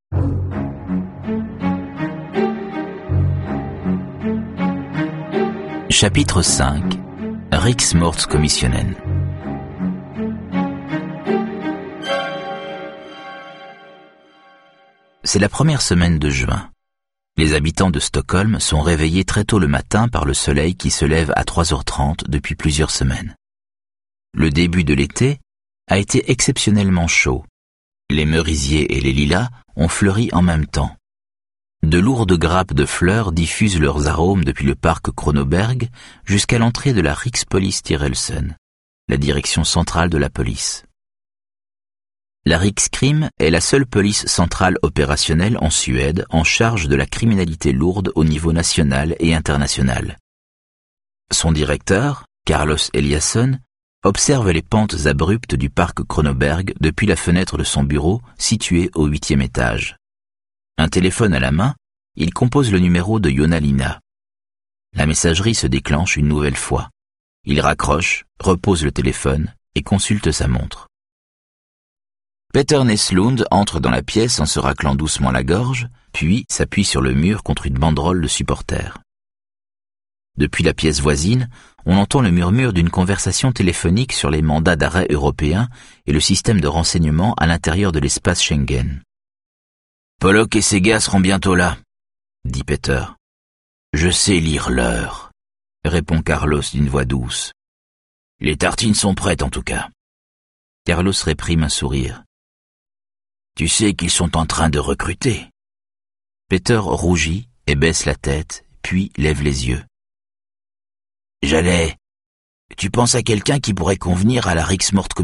Chapitre 5. Riksmordskommissionen. C'est la première semaine de juin. Les habitants de Stockholm sont réveillés très tôt le matin par le soleil qui se lève à 3h30 depuis plusieurs semaines. Le début de l'été a été exceptionnellement chaud. Les merisiers et les lilas ont fleuri en même temps. De lourdes grappes de fleurs diffusent leurs arômes depuis le parc Kronoberg jusqu'à l'entrée de la Rikspolisstyrelsen, la direction centrale de la police. La Rikskrim est la seule police centrale opérationnelle en Suède en charge de la criminalité lourde au niveau national et international. Son directeur, Carlos Eliasson, observe les pentes abruptes du parc Kronoberg depuis la fenêtre de son bureau situé au 8e étage. Un téléphone à la main, il compose le numéro de Jonna-Lina. La messagerie se déclenche une nouvelle fois. Il raccroche, repose le téléphone et consulte sa montre. Peter Näslund entre dans la pièce en se raclant doucement la gorge, puis s'appuie sur le mur contre une banderole de supporters. Depuis la pièce voisine, on entend le murmure d'une conversation téléphonique sur les mandats d'arrêt européens et le système de renseignement à l'intérieur de l'espace Schengen. Pollock et ses gars seront bientôt là, dit Peter. Je sais lire l'heure, répond Carlos d'une voix douce. Les tartines sont prêtes en tout cas. Carlos réprime un sourire. Tu sais qu'ils sont en train de recruter. Peter rougit et baisse la tête, puis lève les yeux. Tu penses à quelqu'un qui pourrait convenir à la Riksmordskommissionen ?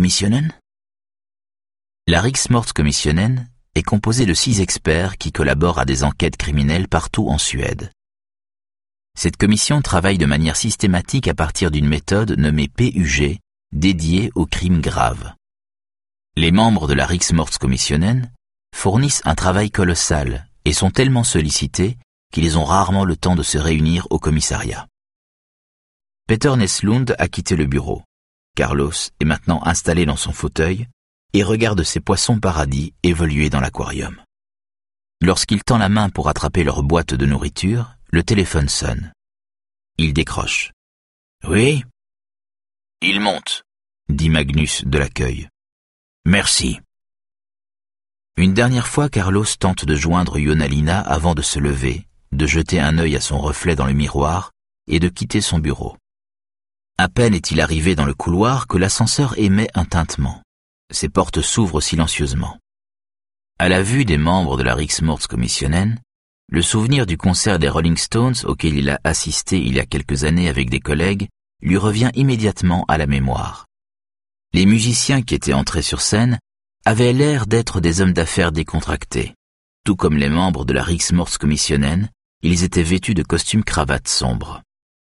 La Riksmordskommissionen est composée de 6 experts qui collaborent à des enquêtes criminelles partout en Suède. Cette commission travaille de manière systématique à partir d'une méthode nommée PUG, dédiée aux crimes graves. Les membres de la Riksmordskommissionen fournissent un travail colossal et sont tellement sollicités qu'ils ont rarement le temps de se réunir au commissariat. Peter Näslund a quitté le bureau. Carlos est maintenant installé dans son fauteuil et regarde ses poissons paradis évoluer dans l'aquarium. Lorsqu'il tend la main pour attraper leur boîte de nourriture, le téléphone sonne. Il décroche. « Oui ?»« Il monte », dit Magnus de l'accueil. « Merci. » Une dernière fois, Carlos tente de joindre Jonna-Lina avant de se lever, de jeter un œil à son reflet dans le miroir et de quitter son bureau. À peine est-il arrivé dans le couloir que l'ascenseur émet un tintement. Ses portes s'ouvrent silencieusement. À la vue des membres de la Riksmordskommissionen, le souvenir du concert des Rolling Stones auquel il a assisté il y a quelques années avec des collègues lui revient immédiatement à la mémoire. Les musiciens qui étaient entrés sur scène avaient l'air d'être des hommes d'affaires décontractés. Tout comme les membres de la Riksmordskommissionen, ils étaient vêtus de costumes cravates sombres.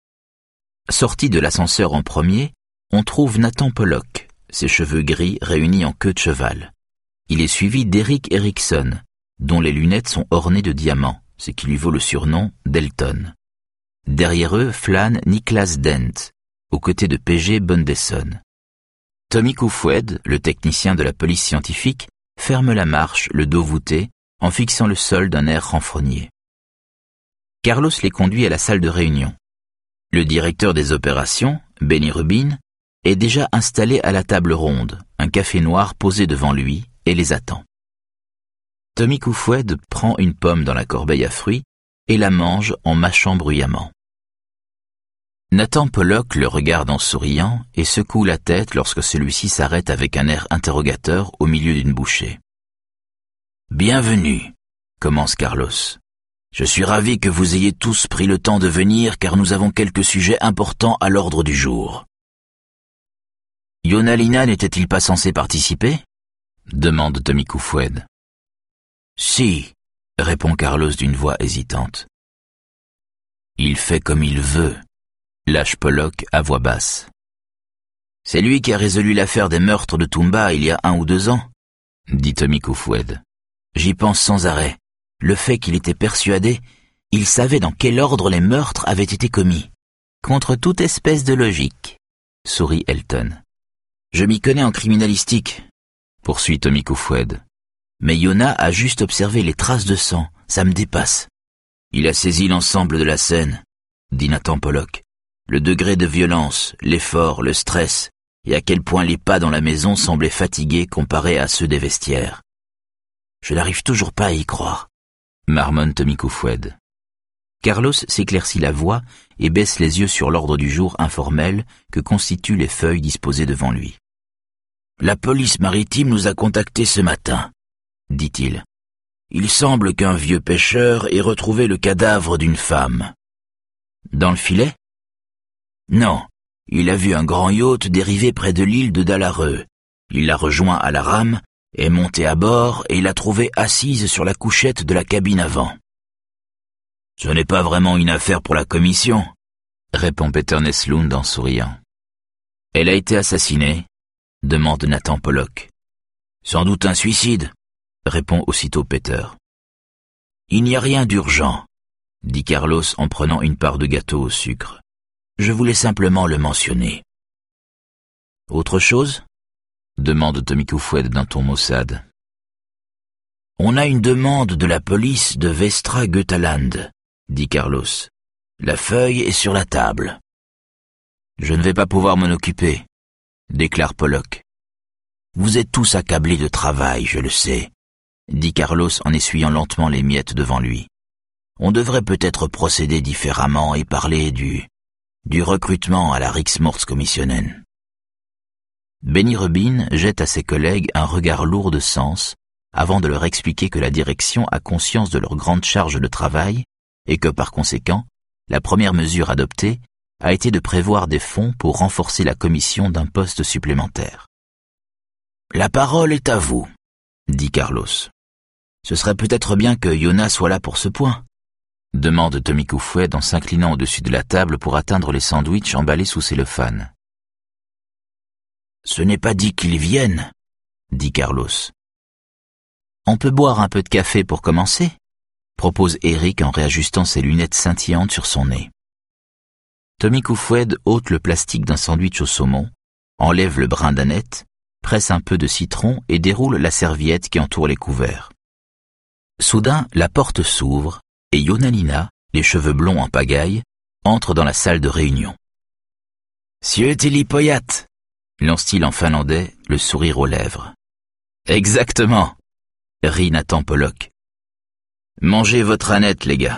Sorti de l'ascenseur en premier, on trouve Nathan Pollock, ses cheveux gris réunis en queue de cheval. Il est suivi d'Eric Eriksson, dont les lunettes sont ornées de diamants, ce qui lui vaut le surnom d'Elton. Derrière eux flâne Niklas Dent, aux côtés de PG Bondesson. Tommy Kofoed, le technicien de la police scientifique, ferme la marche, le dos voûté, en fixant le sol d'un air renfrogné. Carlos les conduit à la salle de réunion. Le directeur des opérations, Benny Rubin, est déjà installé à la table ronde, un café noir posé devant lui, et les attend. Tommy Kofoed prend une pomme dans la corbeille à fruits et la mange en mâchant bruyamment. Nathan Pollock le regarde en souriant et secoue la tête lorsque celui-ci s'arrête avec un air interrogateur au milieu d'une bouchée. « Bienvenue », commence Carlos. « Je suis ravi que vous ayez tous pris le temps de venir car nous avons quelques sujets importants à l'ordre du jour. » « Jonna-Lina n'était-il pas censé participer ?» demande Tommy Kofoed. « Si », répond Carlos d'une voix hésitante. « Il fait comme il veut », lâche Pollock à voix basse. « C'est lui qui a résolu l'affaire des meurtres de Tumba il y a 1 ou 2 ans, dit Tommy Kofoed. J'y pense sans arrêt. Le fait qu'il était persuadé, il savait dans quel ordre les meurtres avaient été commis. Contre toute espèce de logique, sourit Elton. Je m'y connais en criminalistique, poursuit Tommy Kofoed. Mais Yona a juste observé les traces de sang, ça me dépasse. Il a saisi l'ensemble de la scène, dit Nathan Pollock. Le degré de violence, l'effort, le stress, et à quel point les pas dans la maison semblaient fatigués comparés à ceux des vestiaires. Je n'arrive toujours pas à y croire, marmonne Tommy Koufoued. Carlos s'éclaircit la voix et baisse les yeux sur l'ordre du jour informel que constituent les feuilles disposées devant lui. La police maritime nous a contactés ce matin, dit-il. Il semble qu'un vieux pêcheur ait retrouvé le cadavre d'une femme. Dans le filet? Non, il a vu un grand yacht dériver près de l'île de Dalareux. Il l'a rejoint à la rame, est monté à bord et l'a trouvée assise sur la couchette de la cabine avant. Ce n'est pas vraiment une affaire pour la commission, répond Peter Neslund en souriant. Elle a été assassinée, demande Nathan Pollock. Sans doute un suicide, répond aussitôt Peter. Il n'y a rien d'urgent, dit Carlos en prenant une part de gâteau au sucre. Je voulais simplement le mentionner. Autre chose? Demande Tommy Koufoued d'un ton maussade. On a une demande de la police de Vestra Götaland, dit Carlos. La feuille est sur la table. Je ne vais pas pouvoir m'en occuper, déclare Pollock. Vous êtes tous accablés de travail, je le sais, dit Carlos en essuyant lentement les miettes devant lui. On devrait peut-être procéder différemment et parler du recrutement à la Riksmordskommissionen. Benny Rubin jette à ses collègues un regard lourd de sens avant de leur expliquer que la direction a conscience de leur grande charge de travail et que par conséquent, la première mesure adoptée a été de prévoir des fonds pour renforcer la commission d'un poste supplémentaire. La parole est à vous, dit Carlos. Ce serait peut-être bien que Yona soit là pour ce point, demande Tommy Koufoued en s'inclinant au-dessus de la table pour atteindre les sandwichs emballés sous cellophane. Ce n'est pas dit qu'ils viennent, dit Carlos. On peut boire un peu de café pour commencer, propose Eric en réajustant ses lunettes scintillantes sur son nez. Tommy Koufoued ôte le plastique d'un sandwich au saumon, enlève le brin d'aneth, presse un peu de citron et déroule la serviette qui entoure les couverts. Soudain, la porte s'ouvre et Yonalina, les cheveux blonds en pagaille, entre dans la salle de réunion. « Sieu Tilipoyat !» lance-t-il en finlandais, le sourire aux lèvres. « Exactement !» rit Nathan Pollock. « Mangez votre aneth, les gars !»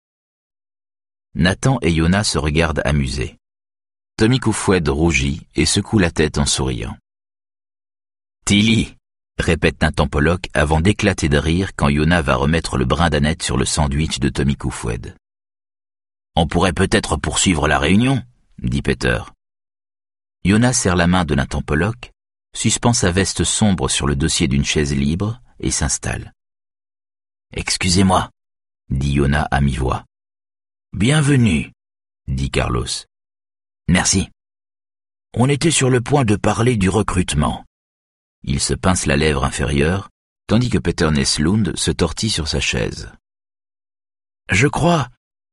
Nathan et Yona se regardent amusés. Tommy Koufoued rougit et secoue la tête en souriant. « Tilly !» répète Nathan Pollock avant d'éclater de rire quand Yona va remettre le brin d'aneth sur le sandwich de Tommy Koufoued. « On pourrait peut-être poursuivre la réunion, dit Peter. Yona serre la main de Nathan Pollock, suspend sa veste sombre sur le dossier d'une chaise libre et s'installe. « Excusez-moi, dit Yona à mi-voix. « Bienvenue, dit Carlos. « Merci. On était sur le point de parler du recrutement. » Il se pince la lèvre inférieure, tandis que Peter Neslund se tortille sur sa chaise. « Je crois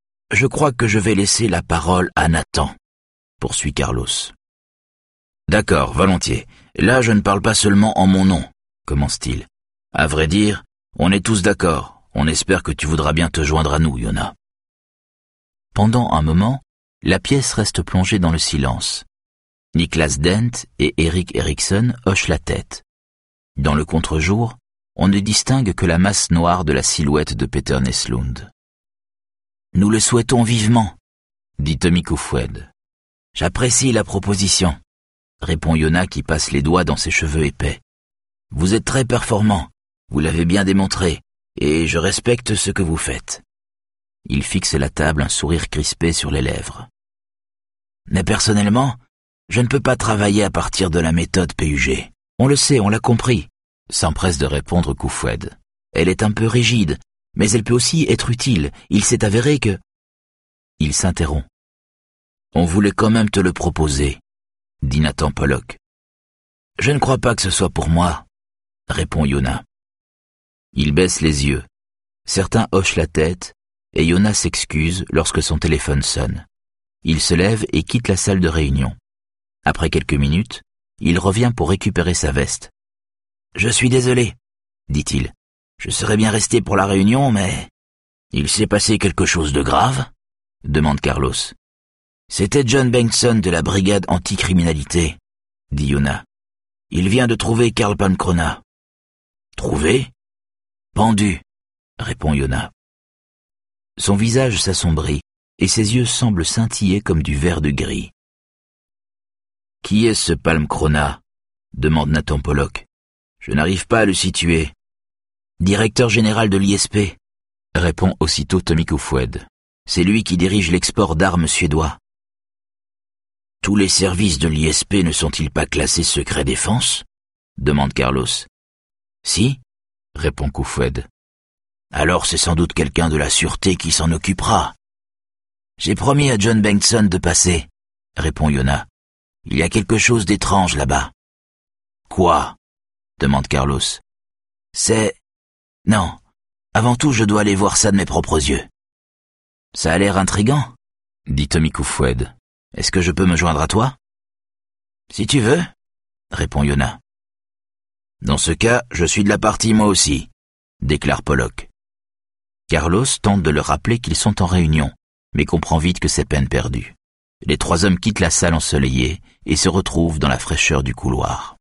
que je vais laisser la parole à Nathan, poursuit Carlos. D'accord, volontiers. Là, je ne parle pas seulement en mon nom, commence-t-il. À vrai dire, on est tous d'accord. On espère que tu voudras bien te joindre à nous, Yona. Pendant un moment, la pièce reste plongée dans le silence. Niklas Dent et Erik Erikson hochent la tête. Dans le contre-jour, on ne distingue que la masse noire de la silhouette de Peter Neslund. « Nous le souhaitons vivement, » dit Tommy Koufoued. « J'apprécie la proposition, » répond Yona qui passe les doigts dans ses cheveux épais. « Vous êtes très performant, vous l'avez bien démontré, et je respecte ce que vous faites. » Il fixe la table, un sourire crispé sur les lèvres. « Mais personnellement, je ne peux pas travailler à partir de la méthode PUG. On le sait, on l'a compris, » s'empresse de répondre Koufoued. « Elle est un peu rigide, mais elle peut aussi être utile. Il s'est avéré que... » Il s'interrompt. « On voulait quand même te le proposer, » dit Nathan Pollock. « Je ne crois pas que ce soit pour moi, » répond Yona. Il baisse les yeux. Certains hochent la tête, et Yona s'excuse lorsque son téléphone sonne. Il se lève et quitte la salle de réunion. Après quelques minutes, il revient pour récupérer sa veste. « Je suis désolé, dit-il. Je serais bien resté pour la réunion, mais... Il s'est passé quelque chose de grave? Demande Carlos. C'était John Bengtson de la brigade anticriminalité, dit Yona. Il vient de trouver Karl Palmkrona. Trouvé? Pendu, répond Yona. Son visage s'assombrit et ses yeux semblent scintiller comme du verre de gris. Qui est ce Palmkrona? Demande Nathan Pollock. Je n'arrive pas à le situer. Directeur général de l'ISP, répond aussitôt Tommy Koufoued. C'est lui qui dirige l'export d'armes suédois. Tous les services de l'ISP ne sont-ils pas classés secret défense? Demande Carlos. Si, répond Koufoued. Alors c'est sans doute quelqu'un de la sûreté qui s'en occupera. J'ai promis à John Bengtson de passer, répond Yona. Il y a quelque chose d'étrange là-bas. Quoi? Demande Carlos. C'est... Non, avant tout je dois aller voir ça de mes propres yeux. Ça a l'air intriguant, dit Tommy Koufoued. Est-ce que je peux me joindre à toi? Si tu veux, répond Yona. Dans ce cas, je suis de la partie moi aussi, déclare Pollock. Carlos tente de leur rappeler qu'ils sont en réunion, mais comprend vite que c'est peine perdue. Les trois hommes quittent la salle ensoleillée et se retrouvent dans la fraîcheur du couloir.